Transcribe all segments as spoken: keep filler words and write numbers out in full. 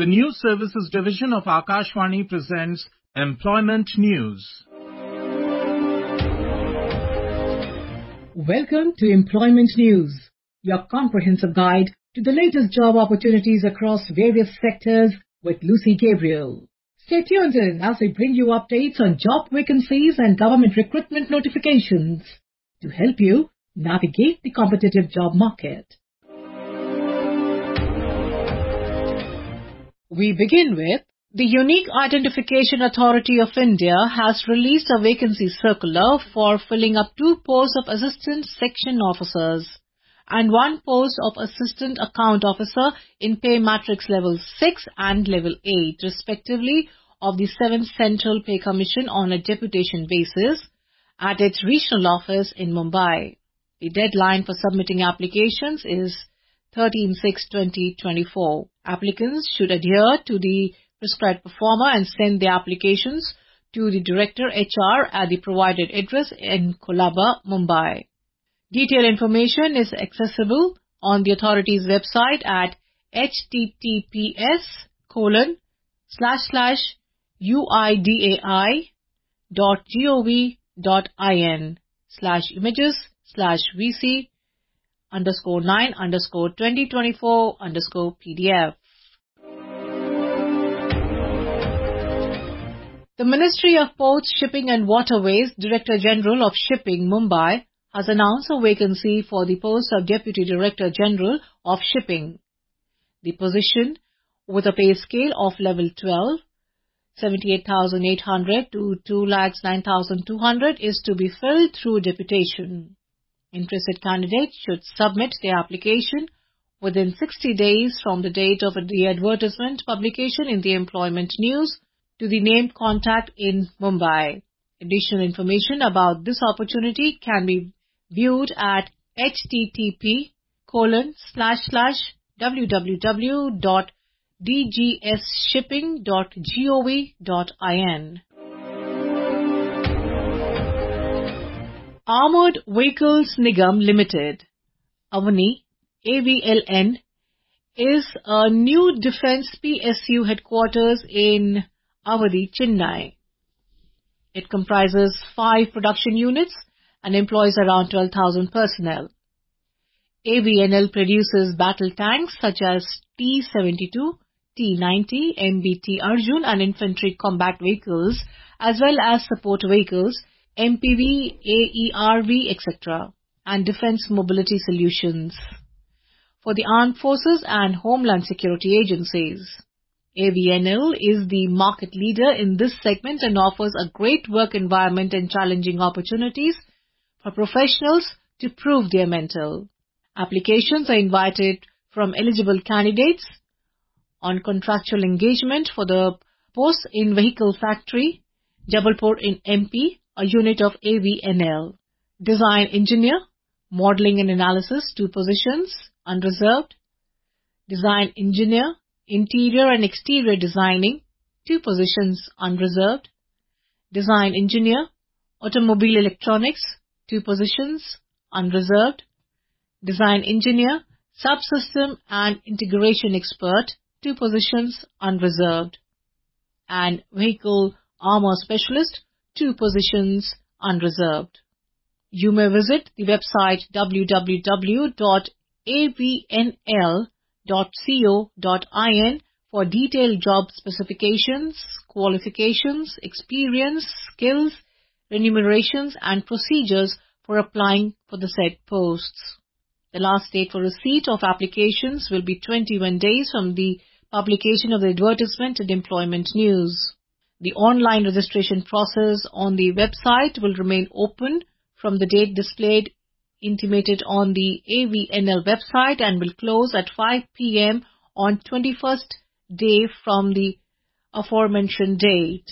The News Services Division of Akashvani presents Employment News. Welcome to Employment News, your comprehensive guide to the latest job opportunities across various sectors with Lucy Gabriel. Stay tuned in as we bring you updates on job vacancies and government recruitment notifications to help you navigate the competitive job market. We begin with the Unique Identification Authority of India has released a vacancy circular for filling up two posts of Assistant Section Officers and one post of Assistant Account Officer in Pay Matrix Level six and Level eight, respectively, of the seventh Central Pay Commission on a deputation basis at its regional office in Mumbai. The deadline for submitting applications is thirteen six twenty twenty-four. Applicants should adhere to the prescribed proforma and send their applications to the Director H R at the provided address in Colaba, Mumbai. Detailed information is accessible on the authority's website at https colon slash slash uidai dot gov dot in slash images slash vc underscore nine underscore twenty twenty-four underscore pdf. The Ministry of Ports, Shipping and Waterways Director General of Shipping, Mumbai, has announced a vacancy for the post of Deputy Director General of Shipping. The position, with a pay scale of level twelve, seventy-eight thousand eight hundred to two lakh nine thousand two hundred, is to be filled through deputation. Interested candidates should submit their application within sixty days from the date of the advertisement publication in the Employment News to the named contact in Mumbai. Additional information about this opportunity can be viewed at http colon slash slash www dot dgsshipping dot gov dot in. Armored Vehicles Nigam Limited, Avani, A V L N, is a new defence P S U headquarters in Avadi, Chennai. It comprises five production units and employs around twelve thousand personnel. A V N L produces battle tanks such as T seventy-two, T ninety, M B T Arjun and infantry combat vehicles, as well as support vehicles, M P V, A E R V, et cetera, and defence mobility solutions for the armed forces and homeland security agencies. A V N L is the market leader in this segment and offers a great work environment and challenging opportunities for professionals to prove their mettle. Applications are invited from eligible candidates on contractual engagement for the post in Vehicle Factory, Jabalpur in M P, a unit of A V N L. Design Engineer, Modeling and Analysis, two positions, unreserved. Design Engineer, Interior and Exterior Designing, two positions, unreserved. Design Engineer, Automobile Electronics, two positions, unreserved. Design Engineer, Subsystem and Integration Expert, two positions, unreserved. And Vehicle Armor Specialist, two positions, unreserved. You may visit the website w w w dot a v n l dot co dot in for detailed job specifications, qualifications, experience, skills, remunerations and procedures for applying for the said posts. The last date for receipt of applications will be twenty-one days from the publication of the advertisement in Employment News. The online registration process on the website will remain open from the date displayed intimated on the A V N L website and will close at five p m on twenty-first day from the aforementioned date.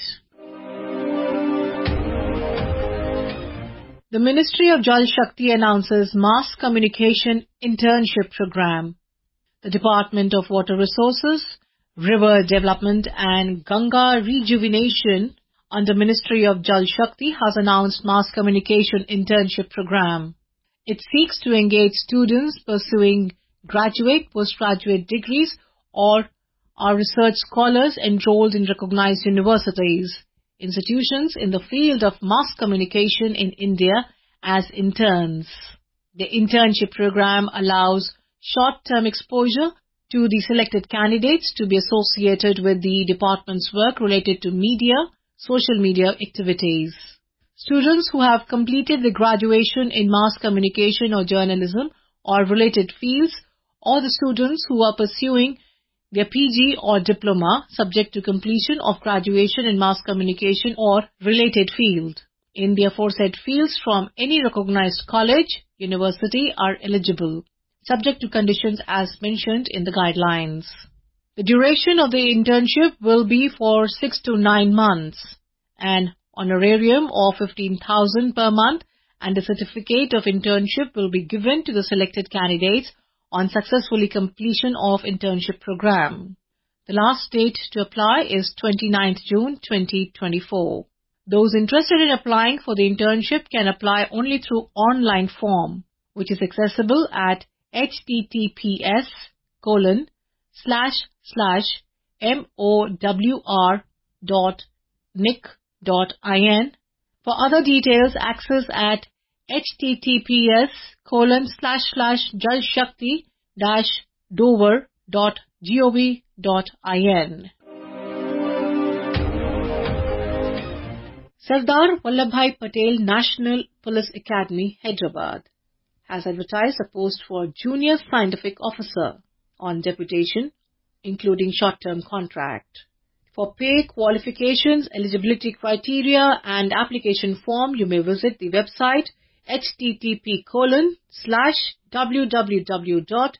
The Ministry of Jal Shakti announces Mass Communication Internship Program. The Department of Water Resources, River Development and Ganga Rejuvenation under Ministry of Jal Shakti has announced Mass Communication Internship Program. It seeks to engage students pursuing graduate, postgraduate degrees or are research scholars enrolled in recognized universities, institutions in the field of mass communication in India as interns. The internship program allows short-term exposure to the selected candidates to be associated with the department's work related to media, social media activities. Students who have completed the graduation in mass communication or journalism or related fields, or the students who are pursuing their P G or diploma subject to completion of graduation in mass communication or related field in the aforesaid fields from any recognized college, university are eligible, subject to conditions as mentioned in the guidelines. The duration of the internship will be for six to nine months. An honorarium of fifteen thousand per month and a certificate of internship will be given to the selected candidates on successfully completion of internship program. The last date to apply is twenty-ninth June twenty twenty-four. Those interested in applying for the internship can apply only through online form, which is accessible at https colon slash slash mowr dot nic dot in. For other details, access at https colon slash slash jalshakti dash dover dot gov dot in. Sardar Vallabhbhai Patel National Police Academy, Hyderabad, has advertised a post for Junior Scientific Officer on deputation, including short-term contract. For pay, qualifications, eligibility criteria and application form, you may visit the website http colon slash www dot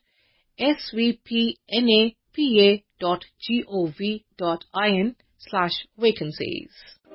svpnapa dot gov dot in slash vacancies.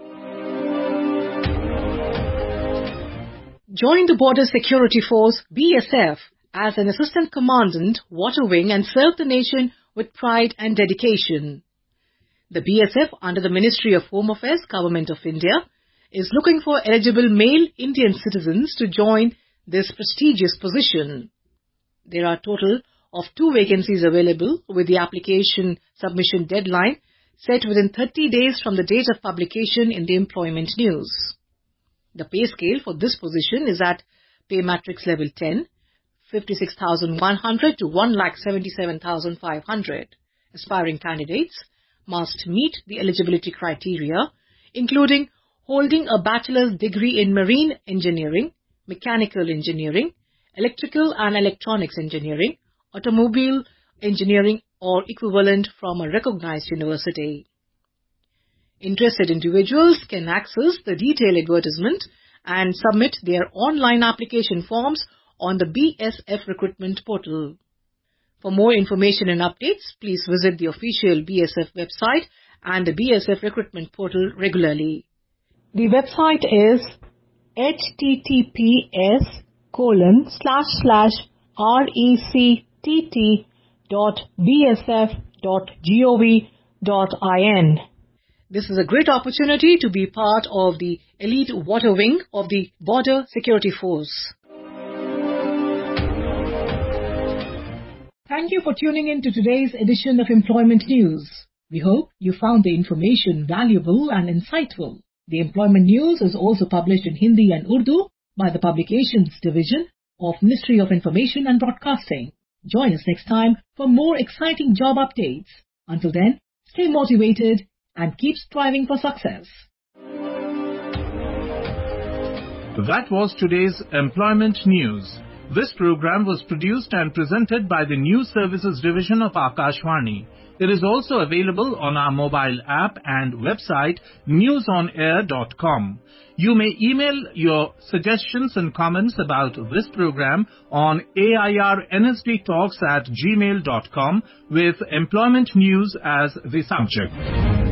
Join the Border Security Force B S F as an Assistant Commandant, Water Wing, and serve the nation with pride and dedication. The B S F, under the Ministry of Home Affairs, Government of India, is looking for eligible male Indian citizens to join this prestigious position. There are a total of two vacancies available, with the application submission deadline set within thirty days from the date of publication in the Employment News. The pay scale for this position is at Pay Matrix Level ten, fifty-six thousand one hundred to one lakh seventy-seven thousand five hundred. Aspiring candidates must meet the eligibility criteria, including holding a bachelor's degree in marine engineering, mechanical engineering, electrical and electronics engineering, automobile engineering or equivalent from a recognized university. Interested individuals can access the detailed advertisement and submit their online application forms on the B S F recruitment portal. For more information and updates, please visit the official B S F website and the B S F recruitment portal regularly. The website is https colon slash slash rect dot bsf dot gov dot in. This is a great opportunity to be part of the elite water wing of the Border Security Force. Thank you for tuning in to today's edition of Employment News. We hope you found the information valuable and insightful. The Employment News is also published in Hindi and Urdu by the Publications Division of Ministry of Information and Broadcasting. Join us next time for more exciting job updates. Until then, stay motivated and keep striving for success. That was today's Employment News. This program was produced and presented by the News Services Division of Akashvani. It is also available on our mobile app and website news on air dot com. You may email your suggestions and comments about this program on airnsdtalks at gmail dot com with Employment News as the subject.